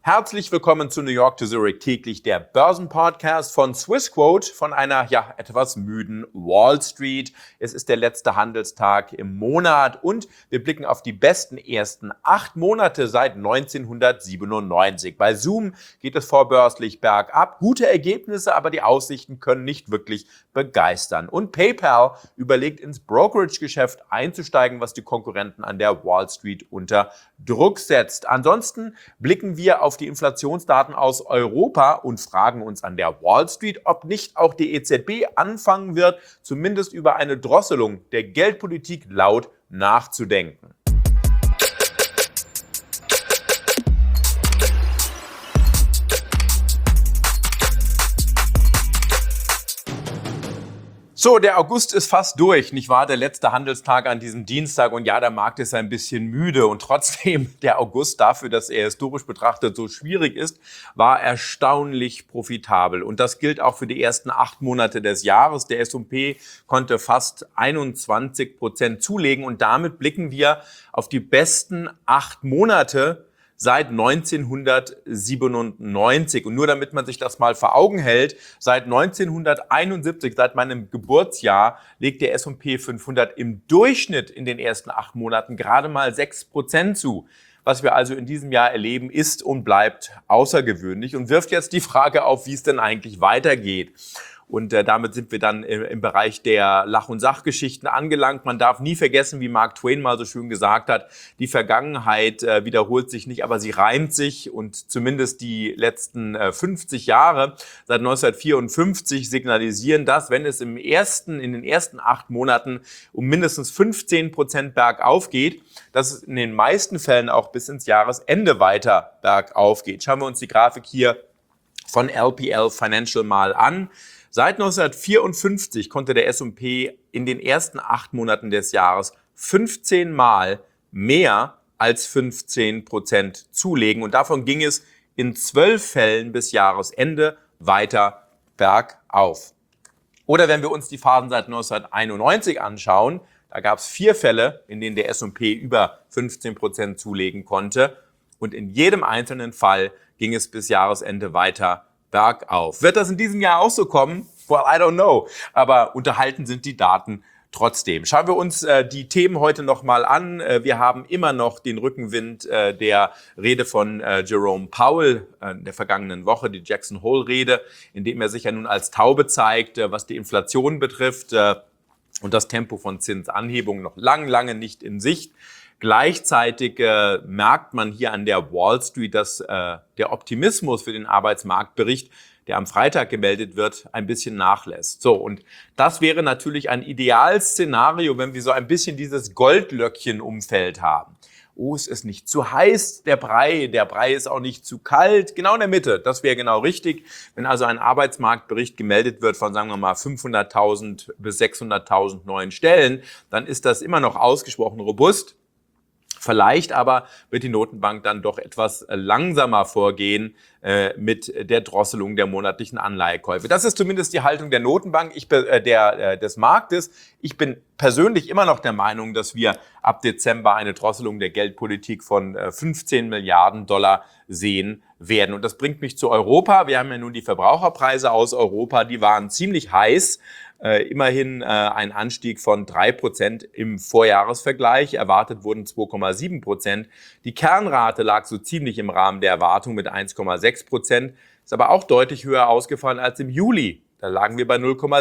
Herzlich willkommen zu New York to Zurich täglich, der Börsenpodcast von Swissquote von einer etwas müden Wall Street. Es ist der letzte Handelstag im Monat und wir blicken auf die besten ersten 8 Monate seit 1997. Bei Zoom geht es vorbörslich bergab. Gute Ergebnisse, aber die Aussichten können nicht wirklich begeistern. Und PayPal überlegt, ins Brokerage-Geschäft einzusteigen, was die Konkurrenten an der Wall Street unter Druck setzt. Ansonsten blicken wir auf die Inflationsdaten aus Europa und fragen uns an der Wall Street, ob nicht auch die EZB anfangen wird, zumindest über eine Drosselung der Geldpolitik laut nachzudenken. So, der August ist fast durch, nicht wahr? Der letzte Handelstag an diesem Dienstag und ja, der Markt ist ein bisschen müde und trotzdem der August dafür, dass er historisch betrachtet so schwierig ist, war erstaunlich profitabel und das gilt auch für die ersten 8 Monate des Jahres. Der S&P konnte fast 21% zulegen und damit blicken wir auf die besten 8 Monate seit 1997. Und nur damit man sich das mal vor Augen hält, seit 1971, seit meinem Geburtsjahr, legt der S&P 500 im Durchschnitt in den ersten 8 Monaten gerade mal 6% zu. Was wir also in diesem Jahr erleben, ist und bleibt außergewöhnlich und wirft jetzt die Frage auf, wie es denn eigentlich weitergeht. Und damit sind wir dann im Bereich der Lach- und Sachgeschichten angelangt. Man darf nie vergessen, wie Mark Twain mal so schön gesagt hat, die Vergangenheit wiederholt sich nicht, aber sie reimt sich. Und zumindest die letzten 50 Jahre, seit 1954, signalisieren das, wenn es in den ersten 8 Monaten um mindestens 15% bergauf geht, dass es in den meisten Fällen auch bis ins Jahresende weiter bergauf geht. Schauen wir uns die Grafik hier von LPL Financial mal an. Seit 1954 konnte der S&P in den ersten 8 Monaten des Jahres 15 Mal mehr als 15% zulegen. Und davon ging es in 12 Fällen bis Jahresende weiter bergauf. Oder wenn wir uns die Phasen seit 1991 anschauen, da gab es 4 Fälle, in denen der S&P über 15% zulegen konnte. Und in jedem einzelnen Fall ging es bis Jahresende weiter bergauf. Wird das in diesem Jahr auch so kommen? Well, I don't know. Aber unterhalten sind die Daten trotzdem. Schauen wir uns die Themen heute nochmal an. Wir haben immer noch den Rückenwind der Rede von Jerome Powell der vergangenen Woche, die Jackson Hole-Rede, in dem er sich ja nun als Taube zeigt, was die Inflation betrifft und das Tempo von Zinsanhebungen noch lange nicht in Sicht. Gleichzeitig merkt man hier an der Wall Street, dass der Optimismus für den Arbeitsmarktbericht, der am Freitag gemeldet wird, ein bisschen nachlässt. So, und das wäre natürlich ein Idealszenario, wenn wir so ein bisschen dieses Goldlöckchen-Umfeld haben. Oh, es ist nicht zu heiß, der Brei ist auch nicht zu kalt, genau in der Mitte, das wäre genau richtig. Wenn also ein Arbeitsmarktbericht gemeldet wird von, sagen wir mal, 500.000 bis 600.000 neuen Stellen, dann ist das immer noch ausgesprochen robust. Vielleicht aber wird die Notenbank dann doch etwas langsamer vorgehen mit der Drosselung der monatlichen Anleihekäufe. Das ist zumindest die Haltung der Notenbank, des Marktes. Ich bin persönlich immer noch der Meinung, dass wir ab Dezember eine Drosselung der Geldpolitik von 15 Milliarden Dollar sehen werden. Und das bringt mich zu Europa. Wir haben ja nun die Verbraucherpreise aus Europa, die waren ziemlich heiß. Immerhin ein Anstieg von 3% im Vorjahresvergleich. Erwartet wurden 2,7%. Die Kernrate lag so ziemlich im Rahmen der Erwartung mit 1,6%. Ist aber auch deutlich höher ausgefallen als im Juli. Da lagen wir bei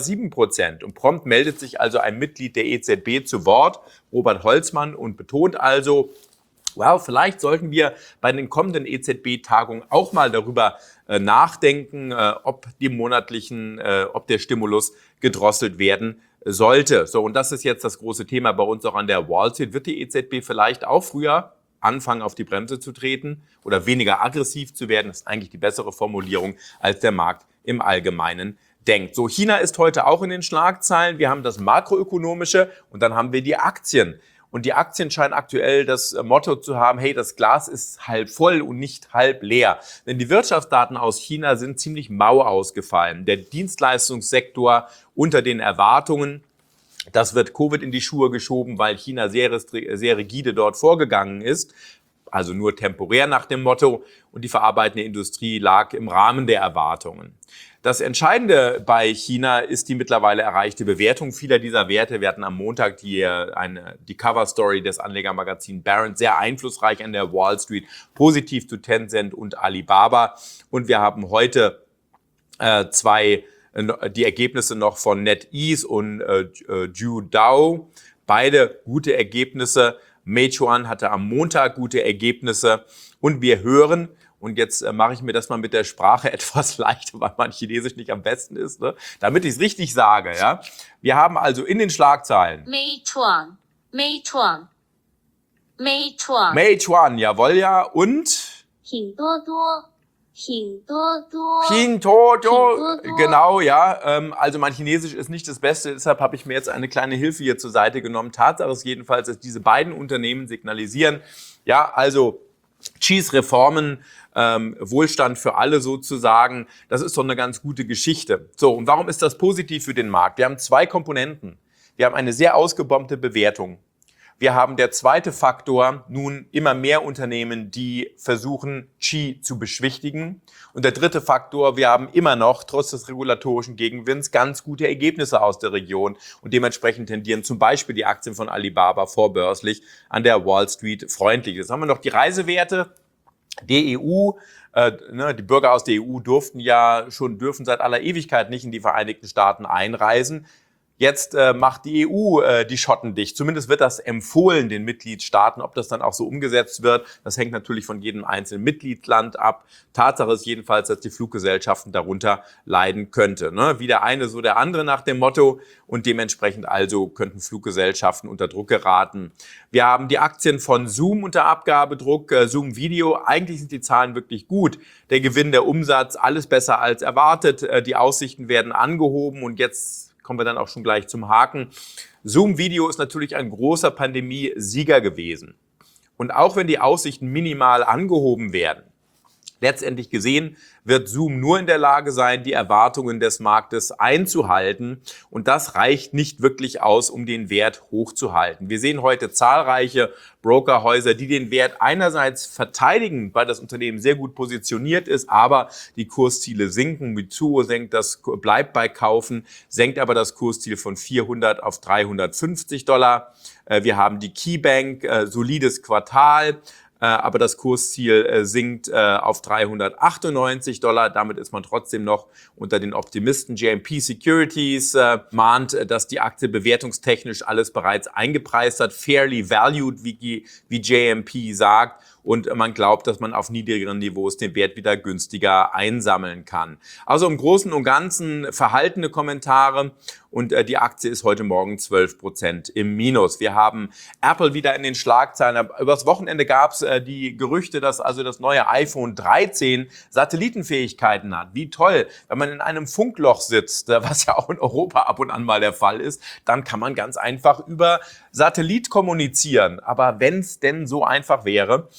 0,7%. Und prompt meldet sich also ein Mitglied der EZB zu Wort, Robert Holzmann, und betont also, vielleicht sollten wir bei den kommenden EZB-Tagungen auch mal darüber nachdenken, ob der Stimulus gedrosselt werden sollte. So, und das ist jetzt das große Thema bei uns auch an der Wall Street. Wird die EZB vielleicht auch früher anfangen, auf die Bremse zu treten oder weniger aggressiv zu werden? Das ist eigentlich die bessere Formulierung, als der Markt im Allgemeinen denkt. So, China ist heute auch in den Schlagzeilen. Wir haben das Makroökonomische und dann haben wir die Aktien. Und die Aktien scheinen aktuell das Motto zu haben, hey, das Glas ist halb voll und nicht halb leer. Denn die Wirtschaftsdaten aus China sind ziemlich mau ausgefallen. Der Dienstleistungssektor unter den Erwartungen. Das wird Covid in die Schuhe geschoben, weil China sehr rigide dort vorgegangen ist. also nur temporär nach dem Motto, und die verarbeitende Industrie lag im Rahmen der Erwartungen. Das Entscheidende bei China ist die mittlerweile erreichte Bewertung vieler dieser Werte. Wir hatten am Montag die Cover-Story des Anlegermagazins Barron's, sehr einflussreich an der Wall Street, positiv zu Tencent und Alibaba. Und wir haben heute die Ergebnisse noch von NetEase und Judo. Beide gute Ergebnisse. Meituan hatte am Montag gute Ergebnisse. Und wir hören, und jetzt mache ich mir das mal mit der Sprache etwas leichter, weil mein Chinesisch nicht am besten ist, ne? Damit ich es richtig sage. Ja? Wir haben also in den Schlagzeilen Meituan, Meituan, Meituan, Meituan, jawohl ja, und Pinduoduo, Pinduoduo, Pinduoduo, genau, ja. Also mein Chinesisch ist nicht das Beste, deshalb habe ich mir jetzt eine kleine Hilfe hier zur Seite genommen. Tatsache ist jedenfalls, dass diese beiden Unternehmen signalisieren, ja, also Xis Reformen, Wohlstand für alle sozusagen, das ist doch eine ganz gute Geschichte. So, und warum ist das positiv für den Markt? Wir haben zwei Komponenten. Wir haben eine sehr ausgebombte Bewertung. Wir haben der zweite Faktor, nun immer mehr Unternehmen, die versuchen, Xi zu beschwichtigen. Und der dritte Faktor, wir haben immer noch, trotz des regulatorischen Gegenwinds, ganz gute Ergebnisse aus der Region. Und dementsprechend tendieren zum Beispiel die Aktien von Alibaba vorbörslich an der Wall Street freundlich. Jetzt haben wir noch die Reisewerte. Die EU, die Bürger aus der EU dürfen seit aller Ewigkeit nicht in die Vereinigten Staaten einreisen. Jetzt macht die EU die Schotten dicht. Zumindest wird das empfohlen den Mitgliedstaaten. Ob das dann auch so umgesetzt wird, das hängt natürlich von jedem einzelnen Mitgliedsland ab. Tatsache ist jedenfalls, dass die Fluggesellschaften darunter leiden könnte. Ne? Wie der eine, so der andere nach dem Motto. Und dementsprechend also könnten Fluggesellschaften unter Druck geraten. Wir haben die Aktien von Zoom unter Abgabedruck. Zoom Video, eigentlich sind die Zahlen wirklich gut. Der Gewinn, der Umsatz, alles besser als erwartet. Die Aussichten werden angehoben und jetzt kommen wir dann auch schon gleich zum Haken. Zoom Video ist natürlich ein großer Pandemie-Sieger gewesen. Und auch wenn die Aussichten minimal angehoben werden, letztendlich gesehen wird Zoom nur in der Lage sein, die Erwartungen des Marktes einzuhalten. Und das reicht nicht wirklich aus, um den Wert hochzuhalten. Wir sehen heute zahlreiche Brokerhäuser, die den Wert einerseits verteidigen, weil das Unternehmen sehr gut positioniert ist, aber die Kursziele sinken. Mizuho bleibt bei Kaufen, senkt aber das Kursziel von 400 auf $350. Wir haben die KeyBank, solides Quartal. Aber das Kursziel sinkt auf $398. Damit ist man trotzdem noch unter den Optimisten. JMP Securities mahnt, dass die Aktie bewertungstechnisch alles bereits eingepreist hat, fairly valued, wie JMP sagt. Und man glaubt, dass man auf niedrigeren Niveaus den Wert wieder günstiger einsammeln kann. Also im Großen und Ganzen verhaltene Kommentare. Und die Aktie ist heute Morgen 12% im Minus. Wir haben Apple wieder in den Schlagzeilen. Übers Wochenende gab es die Gerüchte, dass also das neue iPhone 13 Satellitenfähigkeiten hat. Wie toll, wenn man in einem Funkloch sitzt, was ja auch in Europa ab und an mal der Fall ist, dann kann man ganz einfach über Satellit kommunizieren. Aber wenn es denn so einfach wäre,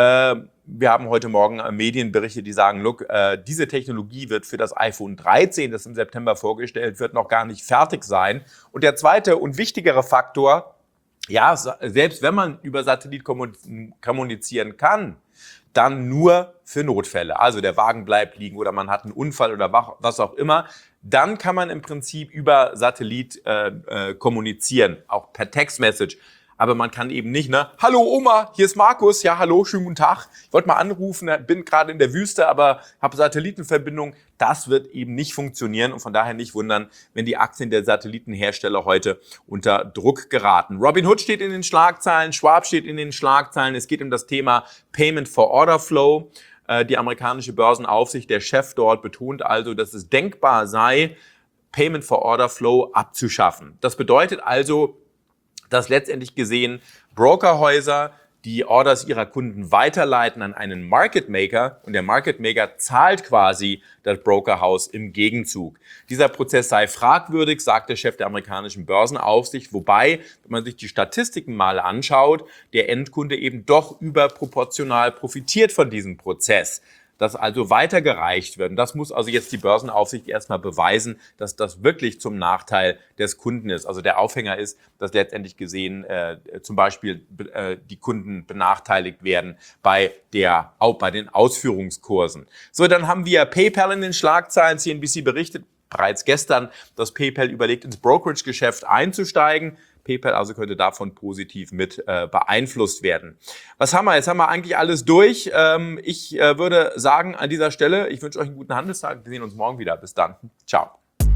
wir haben heute Morgen Medienberichte, die sagen, look, diese Technologie wird für das iPhone 13, das im September vorgestellt wird, noch gar nicht fertig sein. Und der zweite und wichtigere Faktor, ja, selbst wenn man über Satellit kommunizieren kann, dann nur für Notfälle. Also der Wagen bleibt liegen oder man hat einen Unfall oder was auch immer. Dann kann man im Prinzip über Satellit kommunizieren, auch per Textmessage. Aber man kann eben nicht, hallo Oma, hier ist Markus, ja hallo, schönen guten Tag. Ich wollte mal anrufen, bin gerade in der Wüste, aber habe Satellitenverbindung. Das wird eben nicht funktionieren und von daher nicht wundern, wenn die Aktien der Satellitenhersteller heute unter Druck geraten. Robinhood steht in den Schlagzeilen, Schwab steht in den Schlagzeilen. Es geht um das Thema Payment for Order Flow. Die amerikanische Börsenaufsicht, der Chef dort betont also, dass es denkbar sei, Payment for Order Flow abzuschaffen. Das bedeutet also, dass letztendlich gesehen Brokerhäuser die Orders ihrer Kunden weiterleiten an einen Market Maker und der Market Maker zahlt quasi das Brokerhaus im Gegenzug. Dieser Prozess sei fragwürdig, sagt der Chef der amerikanischen Börsenaufsicht, wobei, wenn man sich die Statistiken mal anschaut, der Endkunde eben doch überproportional profitiert von diesem Prozess. das also weitergereicht wird. Und das muss also jetzt die Börsenaufsicht erstmal beweisen, dass das wirklich zum Nachteil des Kunden ist. Also der Aufhänger ist, dass letztendlich gesehen zum Beispiel die Kunden benachteiligt werden bei den Ausführungskursen. So, dann haben wir PayPal in den Schlagzeilen. CNBC berichtet bereits gestern, dass PayPal überlegt, ins Brokerage-Geschäft einzusteigen. PayPal also könnte davon positiv mit beeinflusst werden. Was haben wir? Jetzt haben wir eigentlich alles durch. Ich würde sagen an dieser Stelle, ich wünsche euch einen guten Handelstag. Wir sehen uns morgen wieder. Bis dann. Ciao.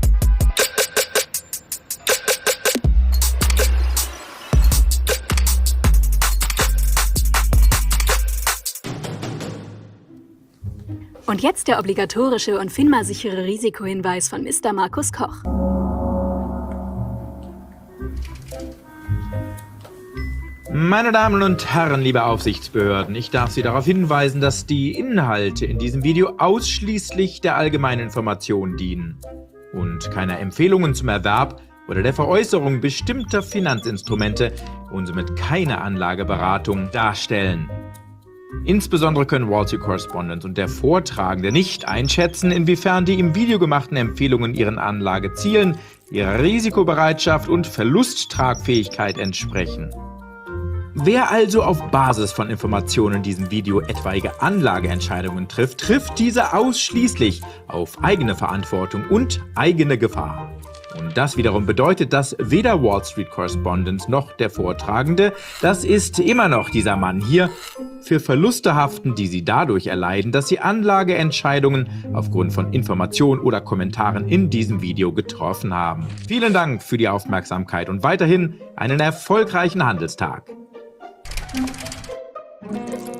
Und jetzt der obligatorische und FINMA-sichere Risikohinweis von Mr. Markus Koch. Meine Damen und Herren, liebe Aufsichtsbehörden, ich darf Sie darauf hinweisen, dass die Inhalte in diesem Video ausschließlich der allgemeinen Information dienen und keine Empfehlungen zum Erwerb oder der Veräußerung bestimmter Finanzinstrumente und somit keine Anlageberatung darstellen. Insbesondere können Wall Street Correspondent und der Vortragende nicht einschätzen, inwiefern die im Video gemachten Empfehlungen ihren Anlagezielen, ihrer Risikobereitschaft und Verlusttragfähigkeit entsprechen. Wer also auf Basis von Informationen in diesem Video etwaige Anlageentscheidungen trifft, trifft diese ausschließlich auf eigene Verantwortung und eigene Gefahr. Und das wiederum bedeutet, dass weder Wall Street Correspondent noch der Vortragende, das ist immer noch dieser Mann hier, für Verluste haften, die sie dadurch erleiden, dass sie Anlageentscheidungen aufgrund von Informationen oder Kommentaren in diesem Video getroffen haben. Vielen Dank für die Aufmerksamkeit und weiterhin einen erfolgreichen Handelstag.